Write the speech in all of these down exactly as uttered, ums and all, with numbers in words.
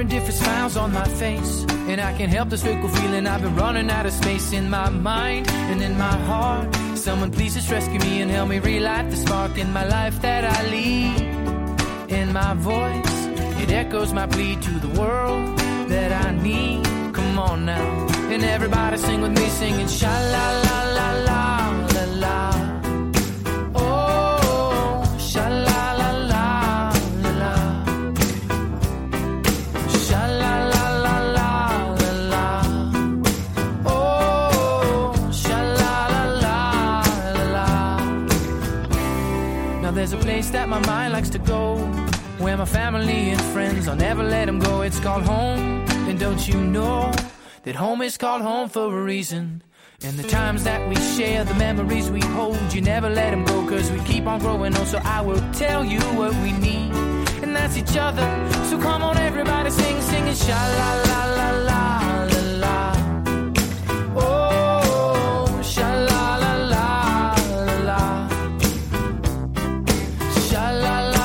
million different smiles on my face, and I can't help this fickle feeling. I've been running out of space in my mind and in my heart. Someone please just rescue me and help me relight the spark in my life that I lead. In my voice, it echoes my plea to the world that I need. Come on now, and everybody sing with me, singing sha la la la la la la. Oh, sha la la la la la. Sha la la la la la la. Oh, sha la la la la la. Now there's a place that my mind likes to go, where my family and friends, I'll never let them go. It's called home, and don't you know that home is called home for a reason? And the times that we share, the memories we hold, you never let them go, cause we keep on growing old. So I will tell you what we need, and that's each other. So come on everybody, sing, sing, and sha la la la la la la. Oh, sha la la la la la. Sha la la.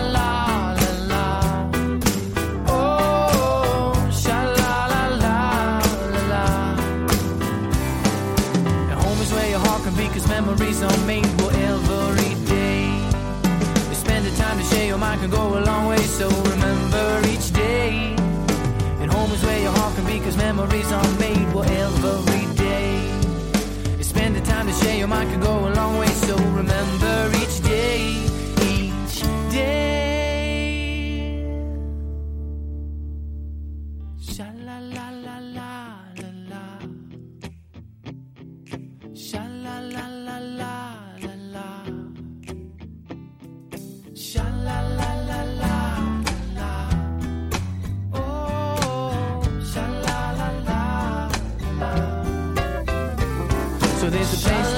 Because memories are made for every day. You spend the time to share your mind can go a long way. So remember each day. And home is where your heart can be, because memories are made for every day. You spend the time to share your mind can go a long way. So remember each day, each day. Sha la la la la la la. Sha la la la la la la. Sha la la la la la. Oh, sha la la la la. So there's a place